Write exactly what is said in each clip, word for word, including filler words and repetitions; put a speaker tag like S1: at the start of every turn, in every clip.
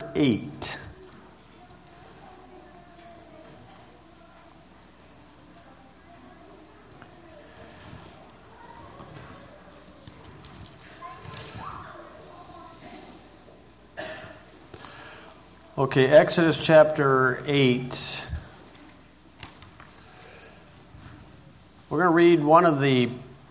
S1: eight. Okay, Exodus chapter eight. We're going to read one of the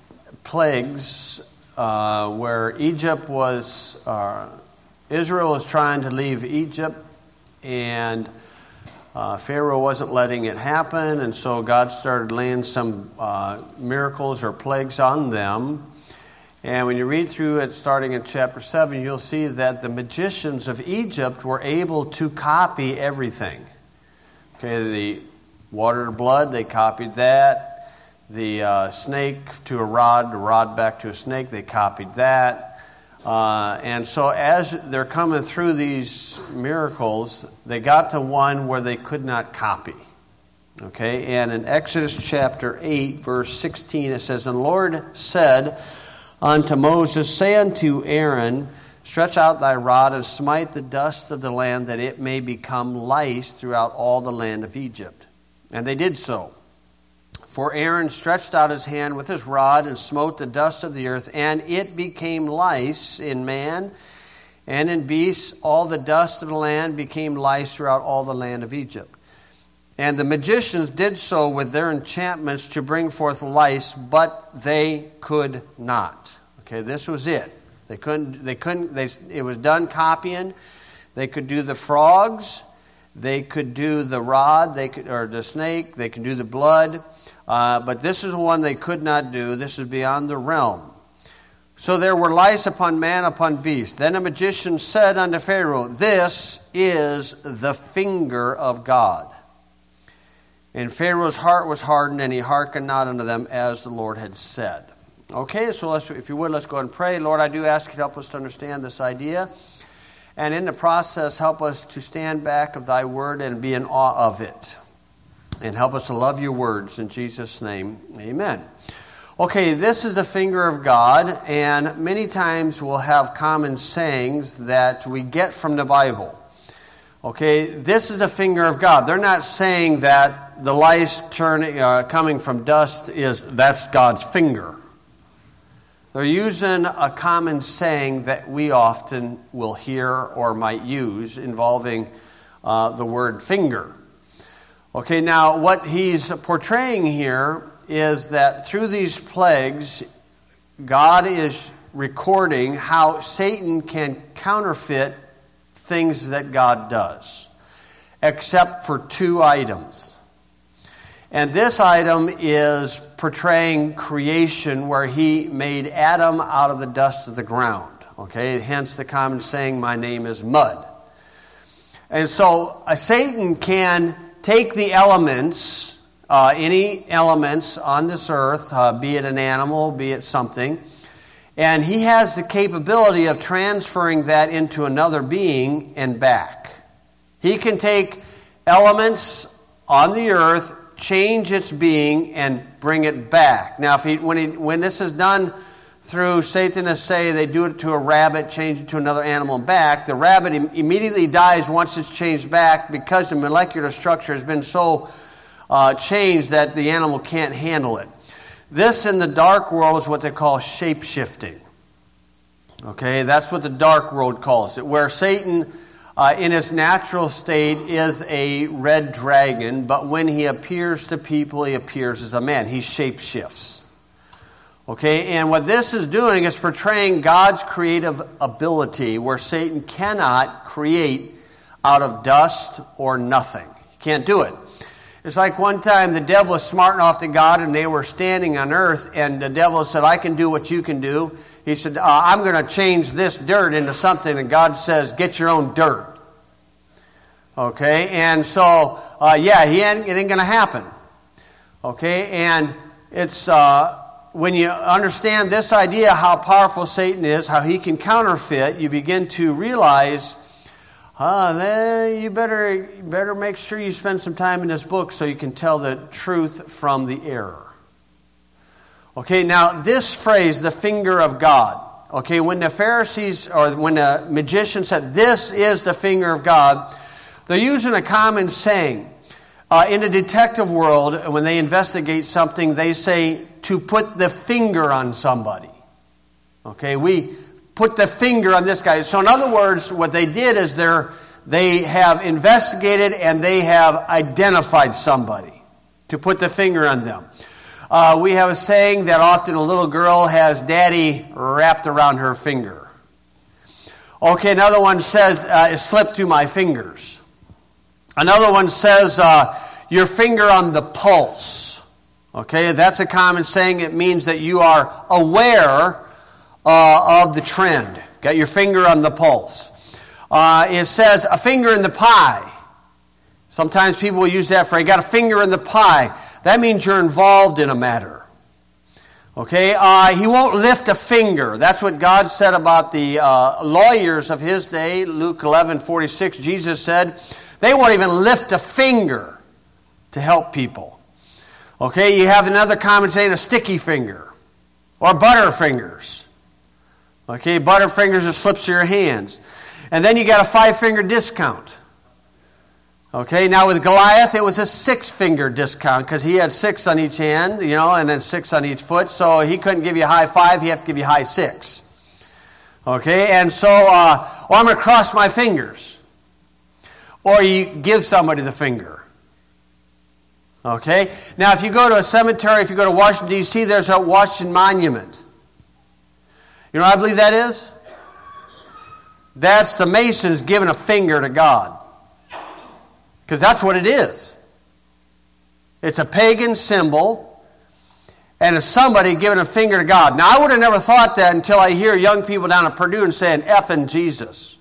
S1: plagues uh, where Egypt was, uh, Israel was trying to leave Egypt, and uh, Pharaoh wasn't letting it happen, and so God started laying some uh, miracles or plagues on them. And when you read through it, starting in chapter seven, you'll see that the magicians of Egypt were able to copy everything. Okay, the water to blood, they copied that. The uh, snake to a rod, the rod back to a snake, they copied that. Uh, and so as they're coming through these miracles, they got to one where they could not copy. Okay, and in Exodus chapter eight, verse sixteen, it says, "And the Lord said unto Moses, say unto Aaron, stretch out thy rod and smite the dust of the land, that it may become lice throughout all the land of Egypt. And they did so. For Aaron stretched out his hand with his rod and smote the dust of the earth, and it became lice in man and in beasts. All the dust of the land became lice throughout all the land of Egypt. And the magicians did so with their enchantments to bring forth lice, but they could not." Okay, this was it. They couldn't. They couldn't. They, it was done copying. They could do the frogs. They could do the rod. They could, or the snake. They could do the blood. Uh, but this is one they could not do. This is beyond the realm. So there were lice upon man, upon beast. Then a magician said unto Pharaoh, "This is the finger of God." And Pharaoh's heart was hardened, and he hearkened not unto them, as the Lord had said. Okay, so let's, if you would, let's go ahead and pray. Lord, I do ask you to help us to understand this idea. And in the process, help us to stand back of thy word and be in awe of it. And help us to love your words. In Jesus' name, amen. Okay, this is the finger of God. And many times we'll have common sayings that we get from the Bible. Okay, this is the finger of God. They're not saying that the lice turning, uh, coming from dust is, that's God's finger. They're using a common saying that we often will hear or might use involving uh, the word finger. Okay, now what he's portraying here is that through these plagues, God is recording how Satan can counterfeit things that God does, except for two items. And this item is portraying creation, where he made Adam out of the dust of the ground. Okay, hence the common saying, "My name is mud." And so uh, Satan can take the elements, uh, any elements on this earth, uh, be it an animal, be it something, and he has the capability of transferring that into another being and back. He can take elements on the earth, change its being, and bring it back. Now, if he, when, he, when this is done through Satanists say they do it to a rabbit, change it to another animal and back, the rabbit im- immediately dies once it's changed back, because the molecular structure has been so uh, changed that the animal can't handle it. This in the dark world is what they call shape-shifting. Okay, that's what the dark world calls it, where Satan uh, in his natural state is a red dragon, but when he appears to people, he appears as a man. He shape-shifts. Okay, and what this is doing is portraying God's creative ability, where Satan cannot create out of dust or nothing. He can't do it. It's like one time the devil was smart enough to God, and they were standing on earth, and the devil said, "I can do what you can do." He said, uh, "I'm going to change this dirt into something," and God says, "Get your own dirt." Okay, and so, uh, yeah, he ain't, it ain't going to happen. Okay, and it's uh, when you understand this idea, how powerful Satan is, how he can counterfeit, you begin to realize, Ah, then you better you better make sure you spend some time in this book so you can tell the truth from the error. Okay, now this phrase, the finger of God, Okay, when the Pharisees or when the magician said, "This is the finger of God," they're using a common saying. Uh, in the detective world, when they investigate something, they say to put the finger on somebody. Okay, we put the finger on this guy. So in other words, what they did is they're, they have investigated and they have identified somebody to put the finger on them. Uh, we have a saying that often a little girl has daddy wrapped around her finger. Okay, another one says, uh, it slipped through my fingers. Another one says, uh, your finger on the pulse. Okay, that's a common saying. It means that you are aware uh, of the trend. Got your finger on the pulse. Uh, it says, a finger in the pie. Sometimes people will use that phrase, got a finger in the pie. That means you're involved in a matter. Okay, uh, he won't lift a finger. That's what God said about the uh, lawyers of his day. Luke eleven forty-six, Jesus said, they won't even lift a finger to help people. Okay, you have another common saying, a sticky finger. Or butterfingers. Okay, butterfingers are slips of your hands. And then you got a five-finger discount. Okay, now with Goliath, it was a six-finger discount because he had six on each hand, you know, and then six on each foot. So he couldn't give you a high five, he had to give you high six. Okay, and so, uh, oh, I'm going to cross my fingers. Or you give somebody the finger. Okay? Now, if you go to a cemetery, if you go to Washington, D C, there's a Washington Monument. You know what I believe that is? That's the Masons giving a finger to God. Because that's what it is. It's a pagan symbol, and it's somebody giving a finger to God. Now, I would have never thought that until I hear young people down at Purdue and saying, effing Jesus.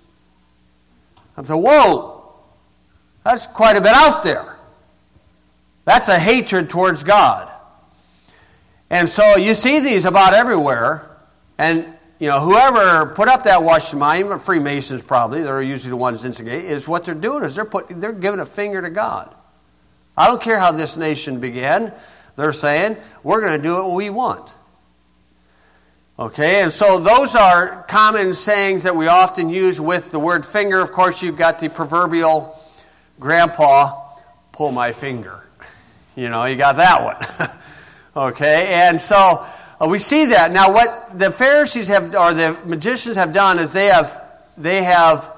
S1: I thought, whoa. That's quite a bit out there. That's a hatred towards God. And so you see these about everywhere. And, you know, whoever put up that Washington Monument, Freemasons probably, they're usually the ones instigating, is what they're doing is they're put, they're giving a finger to God. I don't care how this nation began. They're saying, we're going to do what we want. Okay, and so those are common sayings that we often use with the word finger. Of course, you've got the proverbial grandpa, pull my finger. You know, you got that one. Okay, and so uh, we see that. Now, what the Pharisees have, or the magicians have done, is they have they have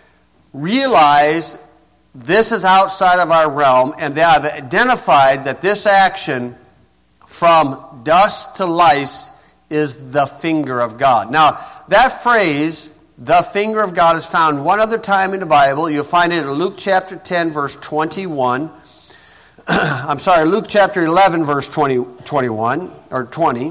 S1: realized this is outside of our realm, and they have identified that this action from dust to lice is the finger of God. Now, that phrase, the finger of God, is found one other time in the Bible. You'll find it in Luke chapter ten, verse twenty-one. I'm sorry, Luke chapter eleven, verse twenty, twenty-one, or twenty.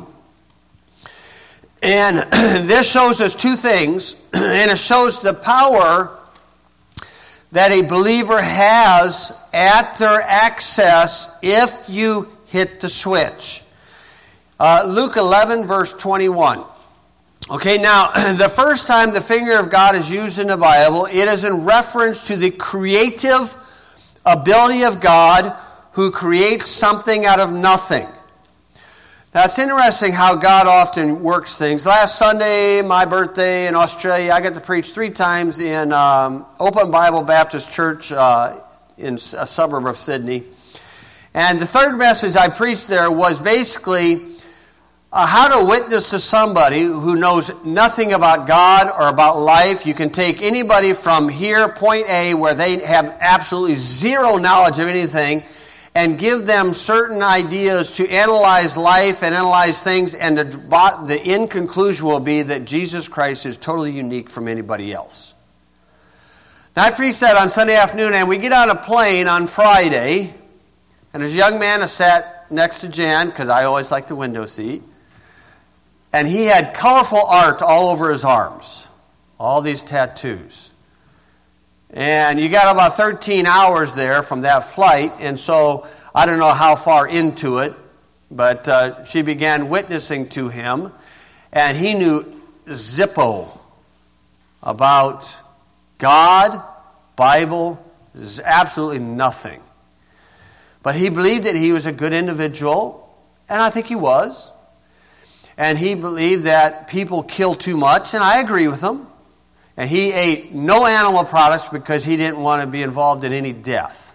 S1: And this shows us two things. And it shows the power that a believer has at their access if you hit the switch. Uh, Luke eleven, verse twenty-one. Okay, now, the first time the finger of God is used in the Bible, it is in reference to the creative ability of God who creates something out of nothing. Now, it's interesting how God often works things. Last Sunday, my birthday in Australia, I got to preach three times in um, Open Bible Baptist Church uh, in a suburb of Sydney. And the third message I preached there was basically Uh, how to witness to somebody who knows nothing about God or about life. You can take anybody from here, point A, where they have absolutely zero knowledge of anything, and give them certain ideas to analyze life and analyze things, and the, the end conclusion will be that Jesus Christ is totally unique from anybody else. Now, I preached that on Sunday afternoon, and we get on a plane on Friday, and there's a young man that sat next to Jan, because I always like the window seat. And he had colorful art all over his arms. All these tattoos. And you got about thirteen hours there from that flight. And so I don't know how far into it. But uh, she began witnessing to him. And he knew zippo about God, Bible. There's absolutely nothing. But he believed that he was a good individual. And I think he was. and he believed that people kill too much, and I agree with him. And he ate no animal products because he didn't want to be involved in any death.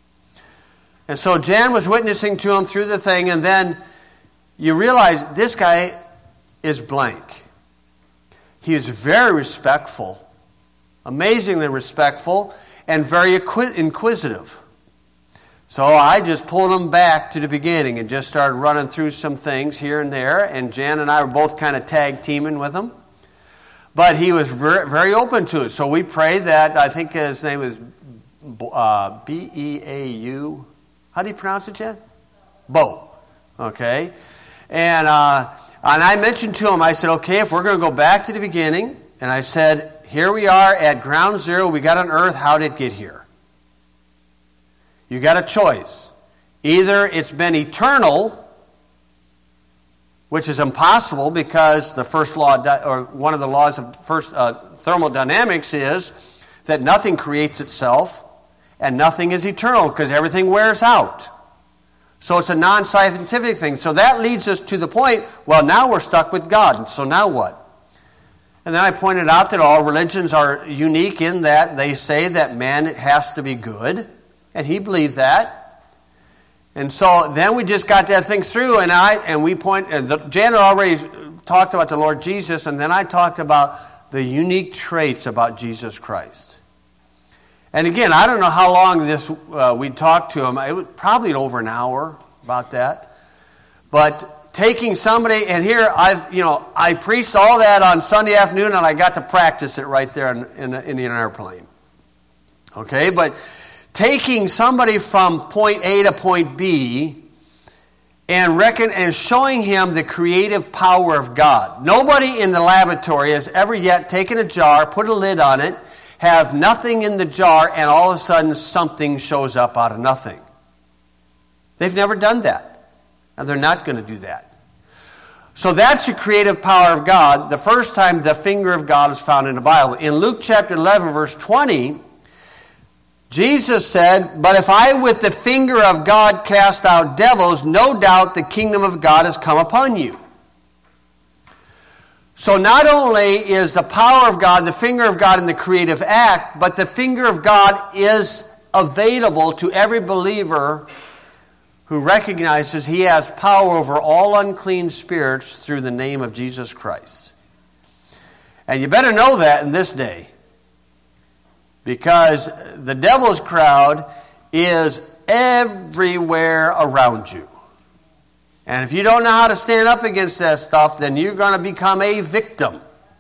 S1: And so Jan was witnessing to him through the thing, and then you realize this guy is blank. He is very respectful, amazingly respectful, and very inquisitive. So I just pulled him back to the beginning and just started running through some things here and there, and Jan and I were both kind of tag teaming with him. But he was very, very open to it. So we prayed that, I think his name was uh, B E A U. How do you pronounce it, Jen? Bo. Okay. And, uh, and I mentioned to him, I said, okay, if we're going to go back to the beginning, and I said, here we are at ground zero, we got on earth, how did it get here? You got a choice. Either it's been eternal, which is impossible because the first law, or one of the laws of first uh, thermodynamics is that nothing creates itself and nothing is eternal because everything wears out. So it's a non-scientific thing. So that leads us to the point, well, now we're stuck with God. So now what? And then I pointed out that all religions are unique in that they say that man has to be good, and he believed that. And so then we just got that thing through, and I and we point. And the, Janet already talked about the Lord Jesus, and then I talked about the unique traits about Jesus Christ. And again, I don't know how long this uh, we talked to him. It was probably over an hour about that. But taking somebody, and here I, you know, I preached all that on Sunday afternoon, and I got to practice it right there in, in, in an airplane. Okay, but taking somebody from point A to point B and reckon and showing him the creative power of God. Nobody in the laboratory has ever yet taken a jar, put a lid on it, have nothing in the jar, and all of a sudden something shows up out of nothing. They've never done that, and they're not going to do that. So that's the creative power of God. The first time the finger of God is found in the Bible. In Luke chapter eleven, verse twenty, Jesus said, "But if I with the finger of God cast out devils, no doubt the kingdom of God has come upon you." So not only is the power of God, the finger of God in the creative act, but the finger of God is available to every believer who recognizes he has power over all unclean spirits through the name of Jesus Christ. And you better know that in this day, because the devil's crowd is everywhere around you. And if you don't know how to stand up against that stuff, then you're going to become a victim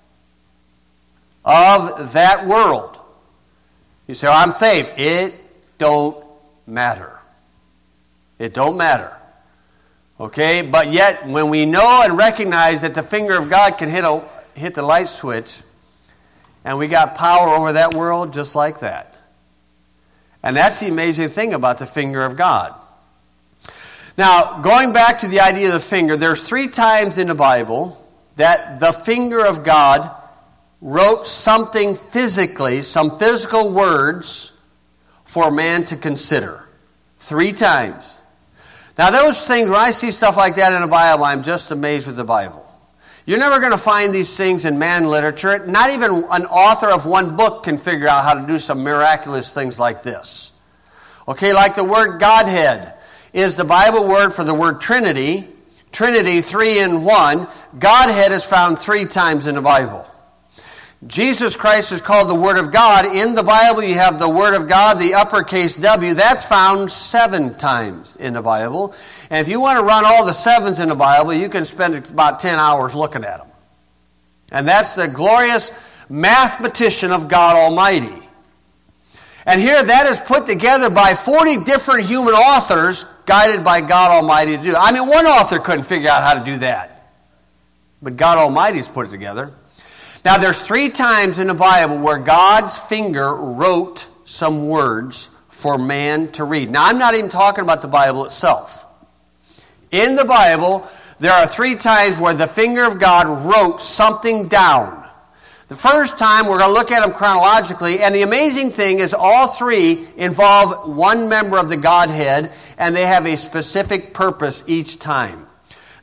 S1: of that world. You say, "Oh, I'm saved." It don't matter. It don't matter. Okay? But yet, when we know and recognize that the finger of God can hit a hit the light switch, and we got power over that world just like that. And that's the amazing thing about the finger of God. Now, going back to the idea of the finger, there's three times in the Bible that the finger of God wrote something physically, some physical words for man to consider. Three times. Now, those things, when I see stuff like that in the Bible, I'm just amazed with the Bible. You're never going to find these things in man literature. Not even an author of one book can figure out how to do some miraculous things like this. Okay, like the word Godhead is the Bible word for the word Trinity. Trinity, three in one. Godhead is found three times in the Bible. Jesus Christ is called the Word of God. In the Bible, you have the Word of God, the uppercase W. That's found seven times in the Bible. And if you want to run all the sevens in the Bible, you can spend about ten hours looking at them. And that's the glorious mathematician of God Almighty. And here that is put together by forty different human authors guided by God Almighty to do. I mean, one author couldn't figure out how to do that. But God Almighty's put it together. Now, there's three times in the Bible where God's finger wrote some words for man to read. Now, I'm not even talking about the Bible itself. In the Bible, there are three times where the finger of God wrote something down. The first time, we're going to look at them chronologically, and the amazing thing is all three involve one member of the Godhead, and they have a specific purpose each time.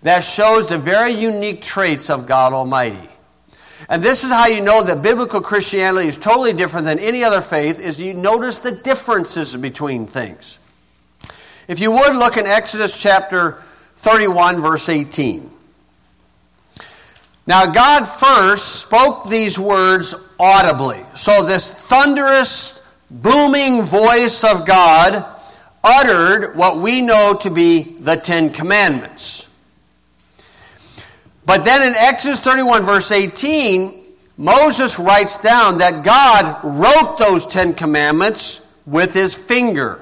S1: that shows the very unique traits of God Almighty. And this is how you know that biblical Christianity is totally different than any other faith, is you notice the differences between things. If you would, look in Exodus chapter thirty-one, verse eighteen. Now God first spoke these words audibly. So this thunderous, booming voice of God uttered what we know to be the Ten Commandments. But then in Exodus thirty-one, verse eighteen, Moses writes down that God wrote those Ten Commandments with his finger.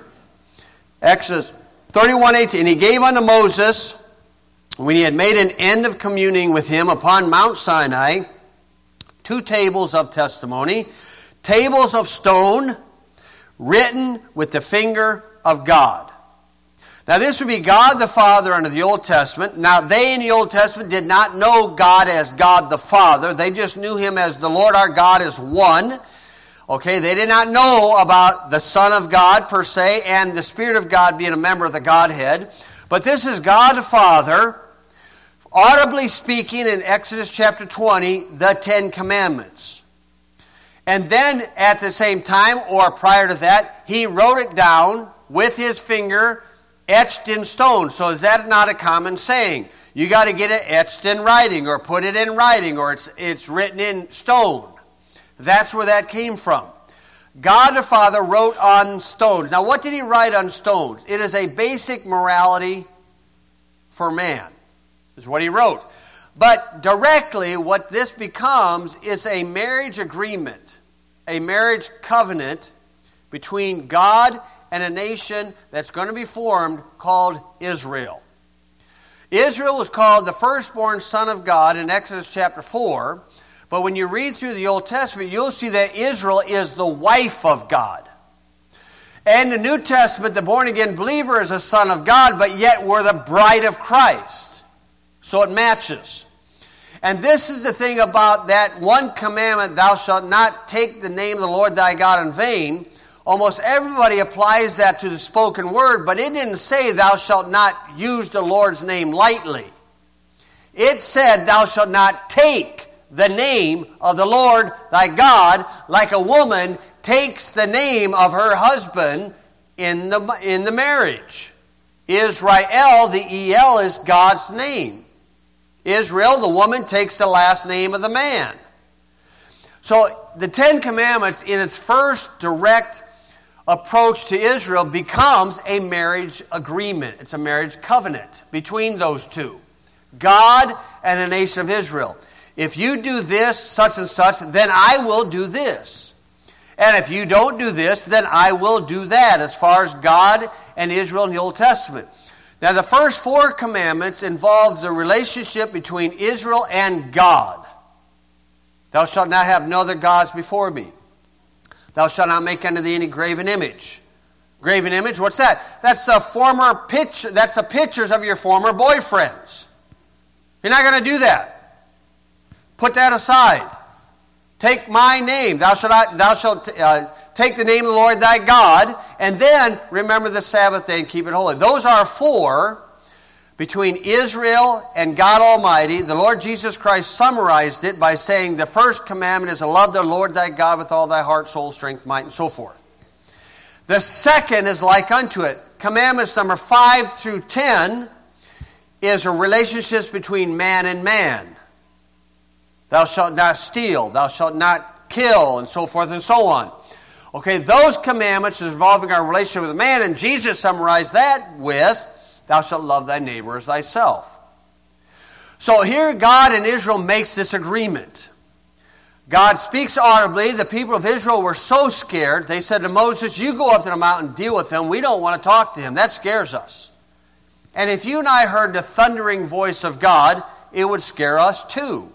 S1: Exodus thirty-one, eighteen, and he gave unto Moses, when he had made an end of communing with him upon Mount Sinai, two tables of testimony, tables of stone, written with the finger of God. Now this would be God the Father under the Old Testament. Now they in the Old Testament did not know God as God the Father. They just knew him as the Lord our God is one. Okay, they did not know about the Son of God per se and the Spirit of God being a member of the Godhead. But this is God the Father audibly speaking in Exodus chapter twenty, the Ten Commandments. And then at the same time, or prior to that, he wrote it down with his finger, etched in stone. So is that not a common saying? You got to get it etched in writing, or put it in writing, or it's it's written in stone. That's where that came from. God the Father wrote on stones. Now what did he write on stones? It is a basic morality for man, is what he wrote. But directly what this becomes is a marriage agreement, a marriage covenant between God and a nation that's going to be formed called Israel. Israel was called the firstborn son of God in Exodus chapter four. But when you read through the Old Testament, you'll see that Israel is the wife of God. And the New Testament, the born-again believer is a son of God, but yet we're the bride of Christ. So it matches. And this is the thing about that one commandment, thou shalt not take the name of the Lord thy God in vain. Almost everybody applies that to the spoken word, but it didn't say thou shalt not use the Lord's name lightly. It said thou shalt not take the name of the Lord thy God like a woman takes the name of her husband in the, in the marriage. Israel, the E L is God's name. Israel, the woman, takes the last name of the man. So the Ten Commandments, in its first direct approach to Israel, becomes a marriage agreement. It's a marriage covenant between those two, God and the nation of Israel. If you do this, such and such, then I will do this. And if you don't do this, then I will do that, as far as God and Israel in the Old Testament. Now, the first four commandments involves the relationship between Israel and God. Thou shalt not have no other gods before me. Thou shalt not make unto thee any graven image. Graven image, what's that? That's the former picture. That's the pictures of your former boyfriends. You're not going to do that. Put that aside. Take my name. Thou shalt, not, thou shalt uh, take the name of the Lord thy God, and then remember the Sabbath day and keep it holy. Those are four between Israel and God Almighty. The Lord Jesus Christ summarized it by saying the first commandment is to love the Lord thy God with all thy heart, soul, strength, might, and so forth. The second is like unto it. Commandments number five through ten is a relationship between man and man. Thou shalt not steal, thou shalt not kill, and so forth and so on. Okay, those commandments involving our relationship with man, and Jesus summarized that with, thou shalt love thy neighbor as thyself. So here God and Israel makes this agreement. God speaks audibly. The people of Israel were so scared, they said to Moses, you go up to the mountain and deal with him. We don't want to talk to him. That scares us. And if you and I heard the thundering voice of God, it would scare us too.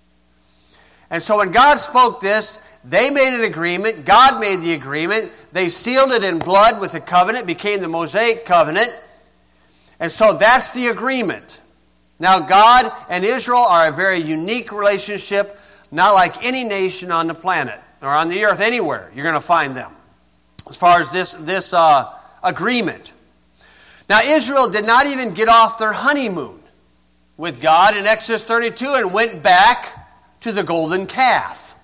S1: And so when God spoke this, they made an agreement. God made the agreement. They sealed it in blood with the covenant. It became the Mosaic covenant. And so that's the agreement. Now God and Israel are a very unique relationship, not like any nation on the planet or on the earth anywhere. You're going to find them as far as this, this uh, agreement. Now Israel did not even get off their honeymoon. with God in Exodus thirty-two and went back to the golden calf.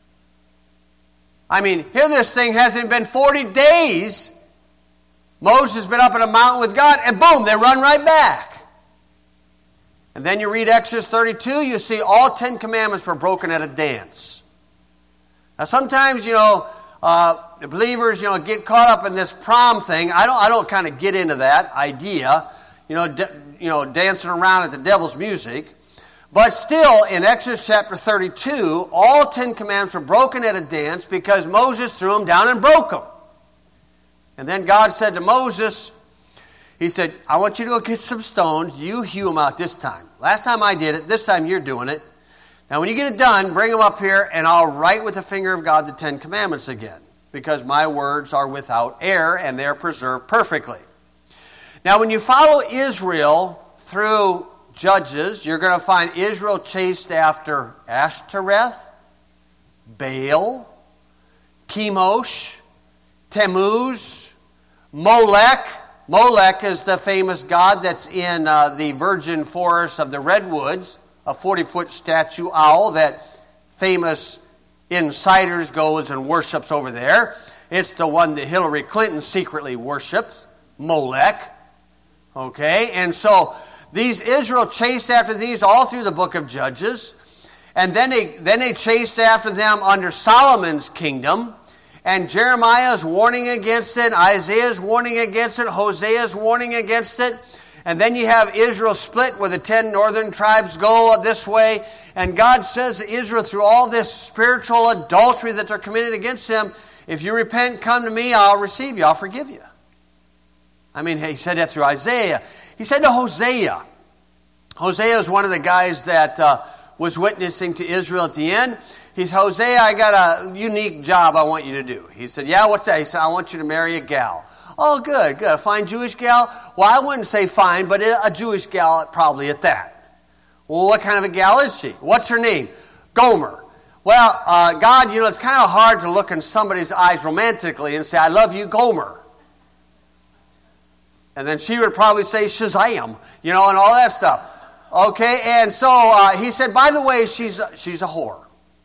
S1: I mean, here this thing hasn't been forty days. Moses has been up on a mountain with God, and boom, they run right back. And then you read Exodus thirty-two, you see all Ten Commandments were broken at a dance. Now sometimes, you know, uh, the believers, you know, get caught up in this prom thing. I don't, I don't kind of get into that idea, you know, d- you know, dancing around at the devil's music. But still, in Exodus chapter thirty-two, all Ten Commandments were broken at a dance because Moses threw them down and broke them. And then God said to Moses, he said, I want you to go get some stones. You hew them out this time. Last time I did it, this time you're doing it. Now when you get it done, bring them up here and I'll write with the finger of God the Ten Commandments again. Because my words are without error and they're preserved perfectly. Now when you follow Israel through Judges, you're going to find Israel chased after Ashtoreth, Baal, Chemosh, Tammuz, Molech. Molech is the famous god that's in uh, the virgin forest of the Redwoods, a forty-foot statue owl that famous insiders goes and worships over there. It's the one that Hillary Clinton secretly worships, Molech. Okay, and so these Israel chased after these all through the book of Judges, and then they then they chased after them under Solomon's kingdom. And Jeremiah's warning against it, Isaiah's warning against it, Hosea's warning against it. And then you have Israel split where the ten northern tribes go this way. And God says to Israel through all this spiritual adultery that they're committing against him, if you repent, come to me, I'll receive you, I'll forgive you. I mean, he said that through Isaiah. He said to Hosea. Hosea is one of the guys that uh, was witnessing to Israel at the end. He said, Hosea, I got a unique job I want you to do. He said, yeah, what's that? He said, I want you to marry a gal. Oh, good, good. A fine Jewish gal? Well, I wouldn't say fine, but a Jewish gal probably at that. Well, what kind of a gal is she? What's her name? Gomer. Well, uh, God, you know, it's kind of hard to look in somebody's eyes romantically and say, I love you, Gomer. And then she would probably say Shazam, you know, and all that stuff. Okay, and so uh, he said, by the way, she's she's a whore.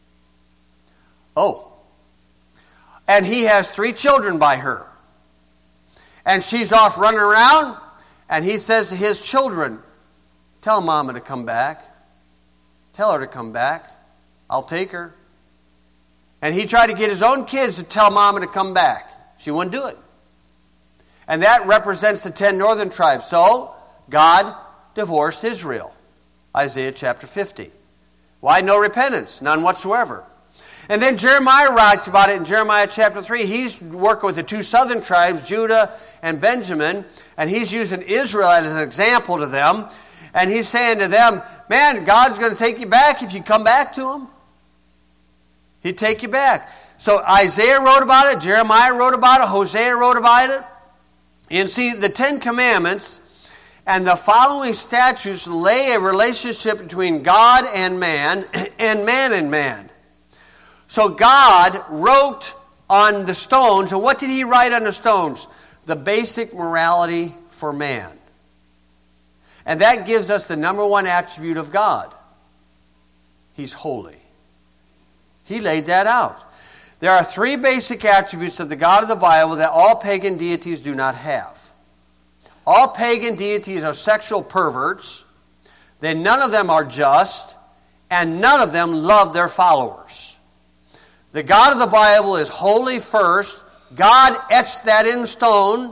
S1: Oh. And he has three children by her. And she's off running around, and he says to his children, tell Mama to come back. Tell her to come back. I'll take her. And he tried to get his own kids to tell Mama to come back. She wouldn't do it. And that represents the ten northern tribes. So, God divorced Israel. Isaiah chapter fifty. Why no repentance? None whatsoever. And then Jeremiah writes about it in Jeremiah chapter three. He's working with the two southern tribes, Judah and Benjamin, and he's using Israel as an example to them. And he's saying to them, man, God's going to take you back if you come back to him. He'd take you back. So Isaiah wrote about it, Jeremiah wrote about it, Hosea wrote about it. And see, the Ten Commandments and the following statutes lay a relationship between God and man, and man and man. So God wrote on the stones, and what did he write on the stones? The basic morality for man. And that gives us the number one attribute of God. He's holy. He laid that out. There are three basic attributes of the God of the Bible that all pagan deities do not have. All pagan deities are sexual perverts. Then none of them are just, and none of them love their followers. The God of the Bible is holy first. God etched that in stone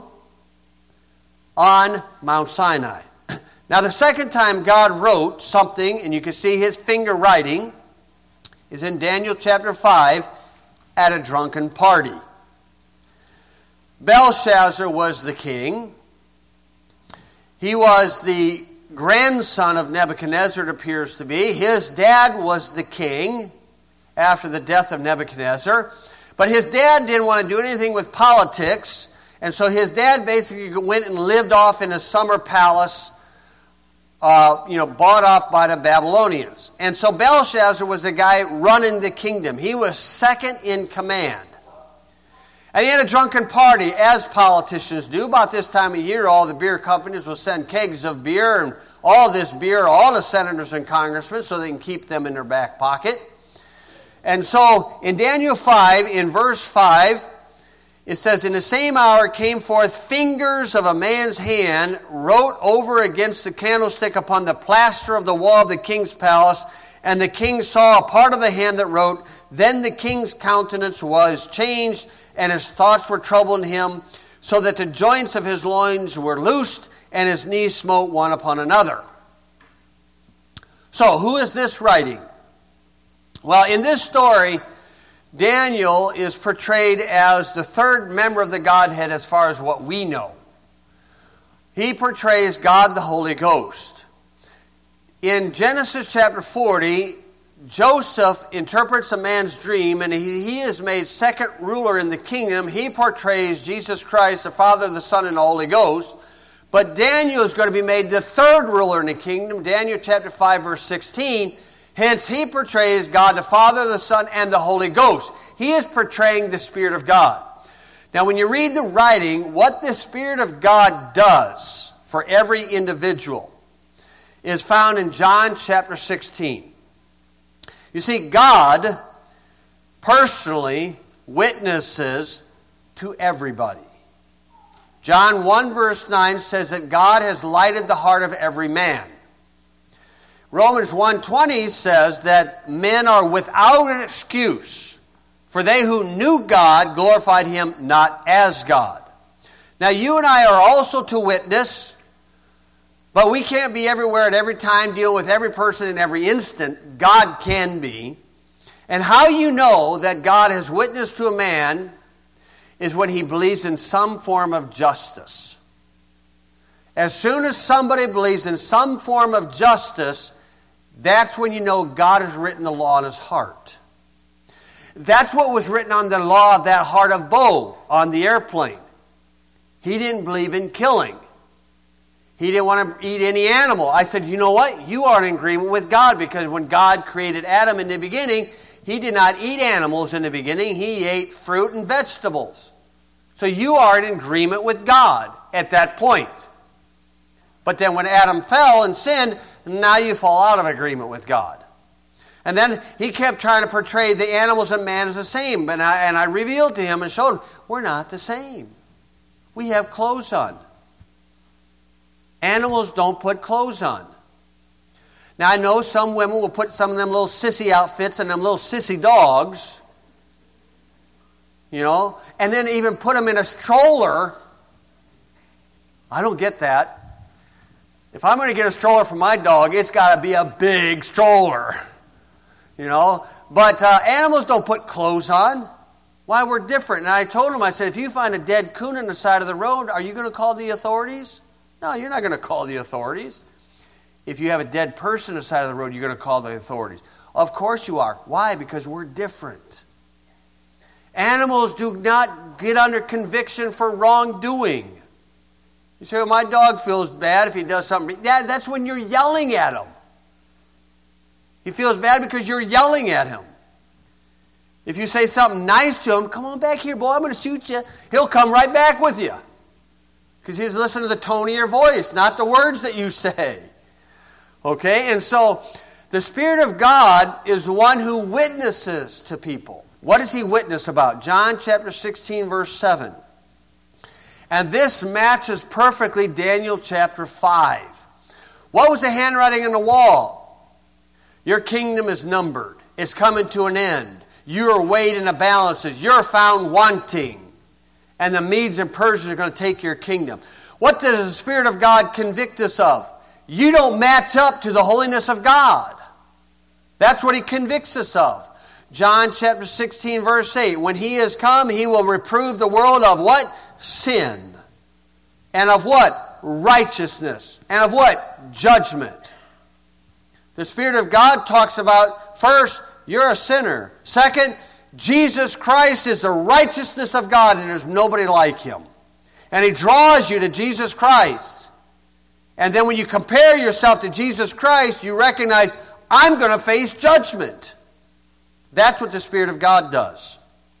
S1: on Mount Sinai. Now the second time God wrote something, and you can see his finger writing, is in Daniel chapter five at a drunken party. Belshazzar was the king. He was the grandson of Nebuchadnezzar, it appears to be. His dad was the king after the death of Nebuchadnezzar. But his dad didn't want to do anything with politics, and so his dad basically went and lived off in a summer palace, uh, you know, bought off by the Babylonians. And so Belshazzar was the guy running the kingdom. He was second in command. And he had a drunken party, as politicians do. About this time of year, all the beer companies will send kegs of beer and all this beer, all the senators and congressmen, so they can keep them in their back pocket. And so in Daniel five, in verse five, it says, "In the same hour came forth fingers of a man's hand, wrote over against the candlestick upon the plaster of the wall of the king's palace. And the king saw a part of the hand that wrote. Then the king's countenance was changed, and his thoughts were troubled in him, so that the joints of his loins were loosed, and his knees smote one upon another." So, who is this writing? Well, in this story, Daniel is portrayed as the third member of the Godhead as far as what we know. He portrays God the Holy Ghost. In Genesis chapter forty, Joseph interprets a man's dream, and he, he is made second ruler in the kingdom. He portrays Jesus Christ, the Father, the Son, and the Holy Ghost. But Daniel is going to be made the third ruler in the kingdom. Daniel chapter five, verse sixteen. Hence, he portrays God the Father, the Son, and the Holy Ghost. He is portraying the Spirit of God. Now, when you read the writing, what the Spirit of God does for every individual is found in John chapter sixteen. You see, God personally witnesses to everybody. John one verse nine says that God has lighted the heart of every man. Romans one twenty says that men are without an excuse, for they who knew God glorified Him not as God. Now you and I are also to witness, but we can't be everywhere at every time, dealing with every person in every instant. God can be. And how you know that God has witnessed to a man is when he believes in some form of justice. As soon as somebody believes in some form of justice, that's when you know God has written the law in his heart. That's what was written on the law of that heart of Bo on the airplane. He didn't believe in killing. He didn't want to eat any animal. I said, you know what? You are in agreement with God, because when God created Adam in the beginning, he did not eat animals in the beginning. He ate fruit and vegetables. So you are in agreement with God at that point. But then when Adam fell and sinned, now you fall out of agreement with God. And then he kept trying to portray the animals and man as the same. And I, and I revealed to him and showed him, we're not the same. We have clothes on. Animals don't put clothes on. Now I know some women will put some of them little sissy outfits and them little sissy dogs, you know, and then even put them in a stroller. I don't get that. If I'm going to get a stroller for my dog, it's got to be a big stroller, you know. But uh, animals don't put clothes on. Why? We're different. And I told him, I said, if you find a dead coon on the side of the road, are you going to call the authorities? No, you're not going to call the authorities. If you have a dead person on the side of the road, you're going to call the authorities. Of course you are. Why? Because we're different. Animals do not get under conviction for wrongdoing. You say, well, my dog feels bad if he does something. Yeah, that's when you're yelling at him. He feels bad because you're yelling at him. If you say something nice to him, come on back here, boy, I'm going to shoot you. He'll come right back with you. Because he's listening to the tone of your voice, not the words that you say. Okay, and so the Spirit of God is the one who witnesses to people. What does he witness about? John chapter sixteen, verse seven. And this matches perfectly Daniel chapter five. What was the handwriting on the wall? Your kingdom is numbered. It's coming to an end. You are weighed in the balances. You're found wanting. And the Medes and Persians are going to take your kingdom. What does the Spirit of God convict us of? You don't match up to the holiness of God. That's what he convicts us of. John chapter sixteen, verse eight. When he is come, he will reprove the world of what? Sin. And of what? Righteousness. And of what? Judgment. The Spirit of God talks about, first, you're a sinner. Second, Jesus Christ is the righteousness of God, and there's nobody like him. And he draws you to Jesus Christ. And then when you compare yourself to Jesus Christ, you recognize, I'm going to face judgment. That's what the Spirit of God does.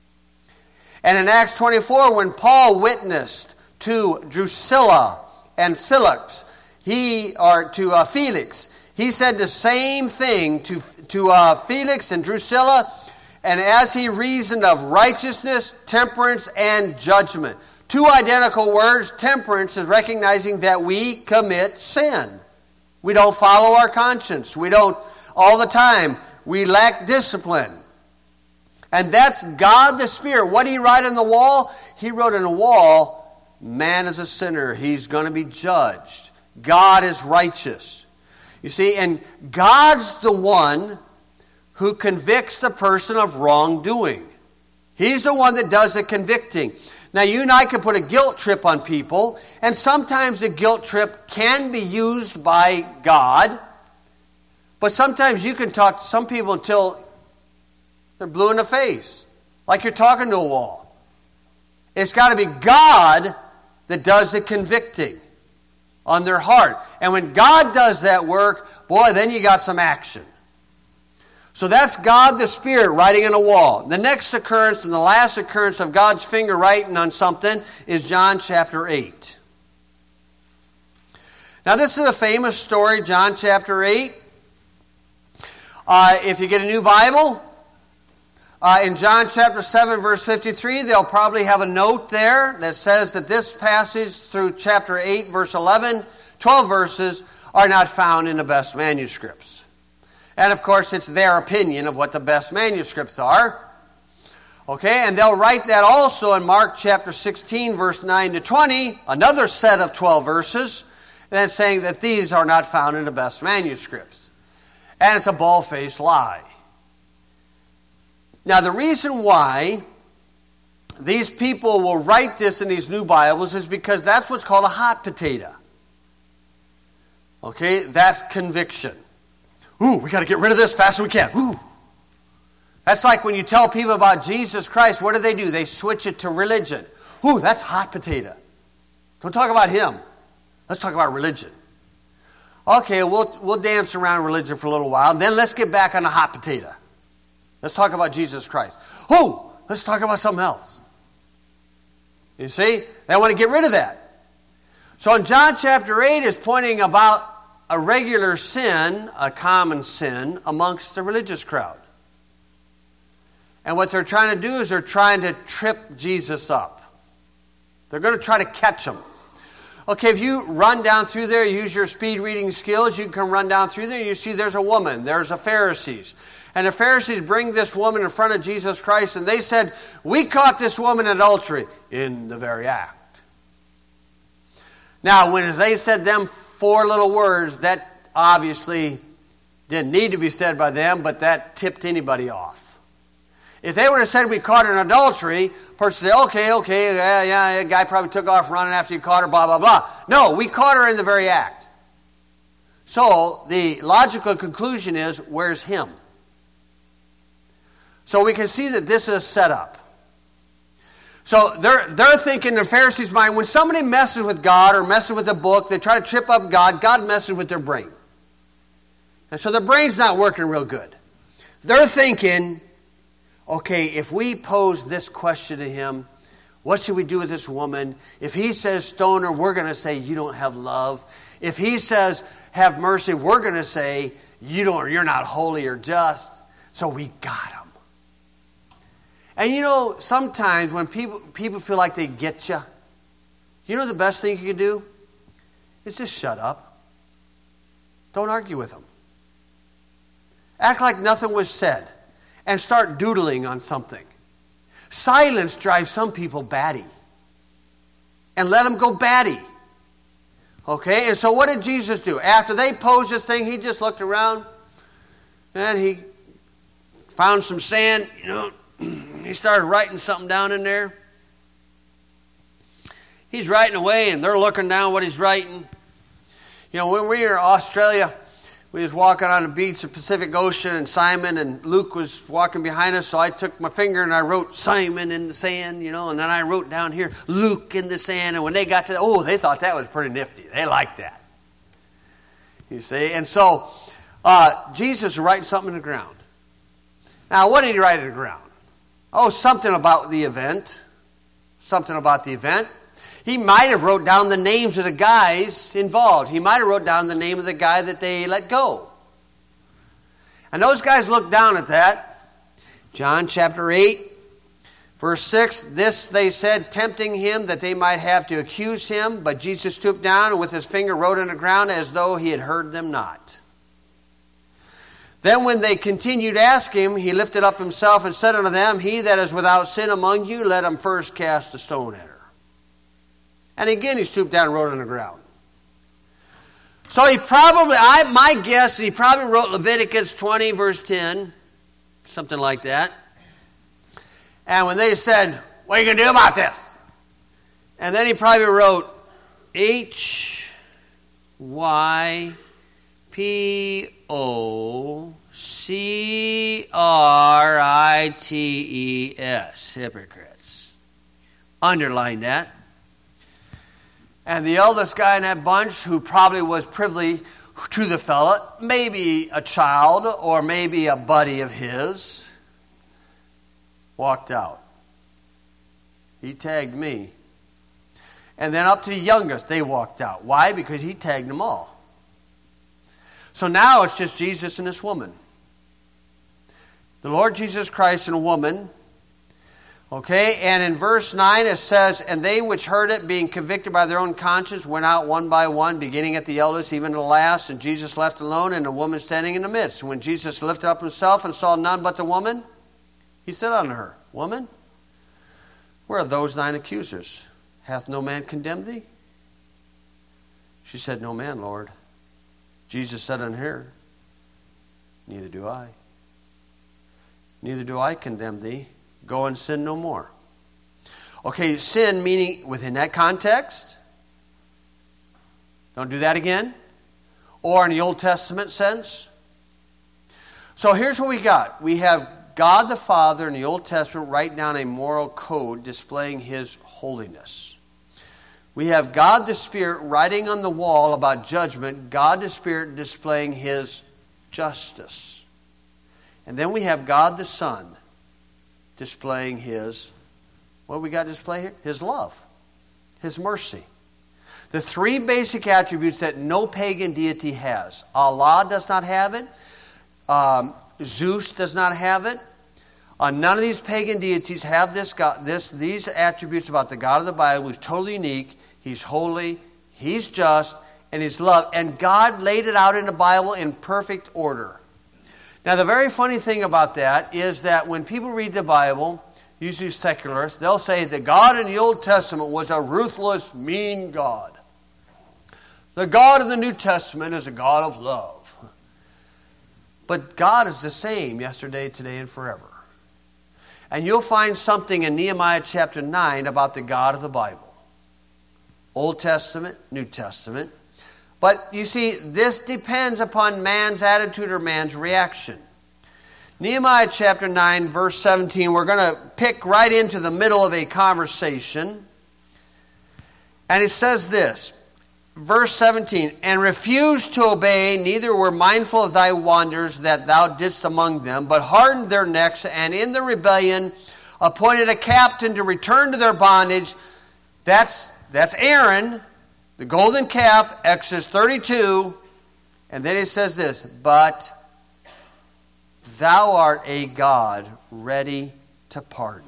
S1: And in Acts twenty-four, when Paul witnessed to Drusilla and Philip, he, or to uh, Felix, he said the same thing to, to uh, Felix and Drusilla, and as he reasoned of righteousness, temperance, and judgment. Two identical words. Temperance is recognizing that we commit sin. We don't follow our conscience. We don't, all the time, we lack discipline. And that's God the Spirit. What did he write on the wall? He wrote on the wall, man is a sinner. He's going to be judged. God is righteous. You see, and God's the one who convicts the person of wrongdoing. He's the one that does the convicting. Now, you and I can put a guilt trip on people, and sometimes the guilt trip can be used by God, but sometimes you can talk to some people until they're blue in the face, like you're talking to a wall. It's got to be God that does the convicting on their heart. And when God does that work, boy, then you got some action. So that's God the Spirit writing on a wall. The next occurrence and the last occurrence of God's finger writing on something is John chapter eight. Now this is a famous story, John chapter eight. Uh, if you get a new Bible, uh, in John chapter seven verse fifty-three, they'll probably have a note there that says that this passage through chapter eight verse eleven, twelve verses are not found in the best manuscripts. And of course, it's their opinion of what the best manuscripts are. Okay, and they'll write that also in Mark chapter sixteen, verse nine to twenty, another set of twelve verses, and saying that these are not found in the best manuscripts. And it's a bald-faced lie. Now, the reason why these people will write this in these new Bibles is because that's what's called a hot potato. Okay, that's conviction. Ooh, we got to get rid of this fast as we can. Ooh. That's like when you tell people about Jesus Christ, what do they do? They switch it to religion. Ooh, that's hot potato. Don't talk about him. Let's talk about religion. Okay, we'll we'll dance around religion for a little while. Then let's get back on the hot potato. Let's talk about Jesus Christ. Ooh, let's talk about something else. You see? They want to get rid of that. So in John chapter eight is pointing about a regular sin, a common sin, amongst the religious crowd. And what they're trying to do is they're trying to trip Jesus up. They're going to try to catch him. Okay, if you run down through there, use your speed reading skills, you can run down through there, and you see there's a woman, there's a Pharisees. And the Pharisees bring this woman in front of Jesus Christ, and they said, we caught this woman in adultery in the very act. Now, when they said them four little words, that obviously didn't need to be said by them, but that tipped anybody off. If they would have said we caught her in adultery, person say, okay, okay, yeah, yeah, the guy probably took off running after you caught her, blah, blah, blah. No, we caught her in the very act. So the logical conclusion is, where's him? So we can see that this is a setup. So they're, they're thinking in the Pharisees' mind, when somebody messes with God or messes with the book, they try to trip up God, God messes with their brain. And so their brain's not working real good. They're thinking, okay, if we pose this question to him, what should we do with this woman? If he says stone her, we're going to say you don't have love. If he says have mercy, we're going to say you don't, you're not holy or just. So we got him. And you know, sometimes when people people feel like they get you, you know the best thing you can do? Is just shut up. Don't argue with them. Act like nothing was said. And start doodling on something. Silence drives some people batty. And let them go batty. Okay, and so what did Jesus do? After they posed this thing, he just looked around. And he found some sand, you know. He started writing something down in there. He's writing away, and they're looking down what he's writing. You know, when we were in Australia, we was walking on the beach of the Pacific Ocean, and Simon and Luke was walking behind us, so I took my finger and I wrote Simon in the sand, you know, and then I wrote down here Luke in the sand, and when they got to that, oh, they thought that was pretty nifty. They liked that. You see? And so, uh, Jesus was writing something in the ground. Now, what did he write in the ground? Oh, something about the event. Something about the event. He might have wrote down the names of the guys involved. He might have wrote down the name of the guy that they let go. And those guys looked down at that. John chapter eight, verse six, this they said, tempting him that they might have to accuse him. But Jesus stooped down and with his finger wrote on the ground as though he had heard them not. Then when they continued to ask him, he lifted up himself and said unto them, he that is without sin among you, let him first cast a stone at her. And again he stooped down and wrote on the ground. So he probably, I my guess, he probably wrote Leviticus twenty, verse ten, something like that. And when they said, what are you going to do about this? And then he probably wrote H Y P O C R I T E S, hypocrites. Underline that. And the eldest guy in that bunch, who probably was privy to the fella, maybe a child or maybe a buddy of his, walked out. He tagged me. And then up to the youngest, they walked out. Why? Because he tagged them all. So now it's just Jesus and this woman. The Lord Jesus Christ and a woman. Okay, and in verse nine it says, and they which heard it, being convicted by their own conscience, went out one by one, beginning at the eldest, even to the last, and Jesus left alone, and the woman standing in the midst. When Jesus lifted up himself and saw none but the woman, he said unto her, woman, where are those thine accusers? Hath no man condemned thee? She said, no man, Lord. Jesus said unto her, neither do I. Neither do I condemn thee. Go and sin no more. Okay, sin meaning within that context. Don't do that again. Or in the Old Testament sense. So here's what we got. We have God the Father in the Old Testament write down a moral code displaying His holiness. We have God the Spirit writing on the wall about judgment. God the Spirit displaying His justice. And then we have God the Son displaying His, what we got to display here? His love, His mercy. The three basic attributes that no pagan deity has. Allah does not have it. Um, Zeus does not have it. Uh, none of these pagan deities have this, God, this these attributes about the God of the Bible. He's totally unique. He's holy. He's just. And He's love. And God laid it out in the Bible in perfect order. Now, the very funny thing about that is that when people read the Bible, usually secularists, they'll say the God in the Old Testament was a ruthless, mean God. The God of the New Testament is a God of love. But God is the same yesterday, today, and forever. And you'll find something in Nehemiah chapter nine about the God of the Bible. Old Testament, New Testament. But you see, this depends upon man's attitude or man's reaction. Nehemiah chapter nine, verse seventeen, we're going to pick right into the middle of a conversation. And it says this, verse seventeen, and refused to obey, neither were mindful of thy wonders that thou didst among them, but hardened their necks, and in the rebellion appointed a captain to return to their bondage. That's, that's Aaron, the golden calf, Exodus thirty-two. And then it says this, but thou art a God ready to pardon,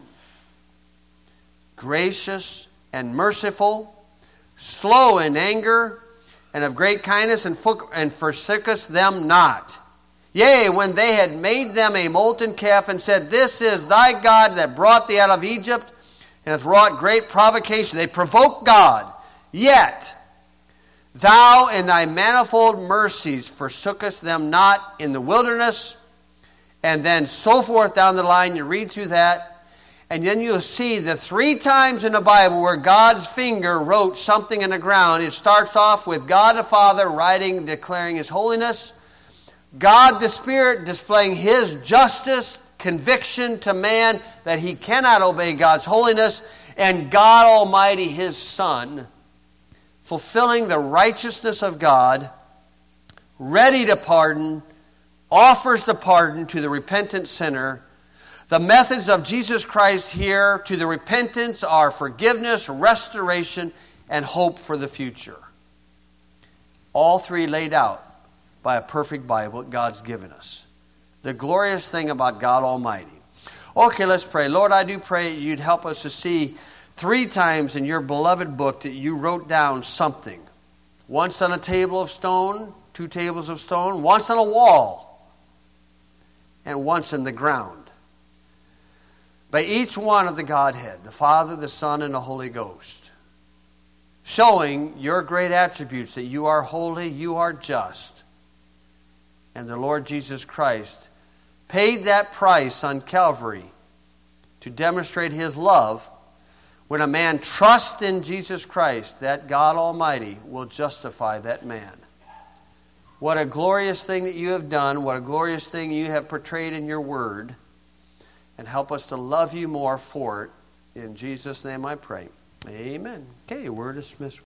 S1: gracious and merciful, slow in anger, and of great kindness, and forsookest them not. Yea, when they had made them a molten calf, and said, this is thy God that brought thee out of Egypt, and hath wrought great provocation. They provoked God. Yet thou in thy manifold mercies forsookest them not in the wilderness. And then so forth down the line, you read through that, and then you'll see the three times in the Bible where God's finger wrote something in the ground. It starts off with God the Father writing, declaring His holiness, God the Spirit displaying His justice, conviction to man that he cannot obey God's holiness, and God Almighty, His Son, fulfilling the righteousness of God, ready to pardon, offers the pardon to the repentant sinner. The methods of Jesus Christ here to the repentance are forgiveness, restoration, and hope for the future. All three laid out by a perfect Bible God's given us. The glorious thing about God Almighty. Okay, let's pray. Lord, I do pray you'd help us to see three times in your beloved book that you wrote down something. Once on a table of stone, two tables of stone, once on a wall, and once in the ground. By each one of the Godhead, the Father, the Son, and the Holy Ghost. Showing your great attributes, that you are holy, you are just. And the Lord Jesus Christ paid that price on Calvary to demonstrate his love. When a man trusts in Jesus Christ, that God Almighty will justify that man. What a glorious thing that you have done. What a glorious thing you have portrayed in your word. And help us to love you more for it. In Jesus' name I pray. Amen. Okay, we're dismissed.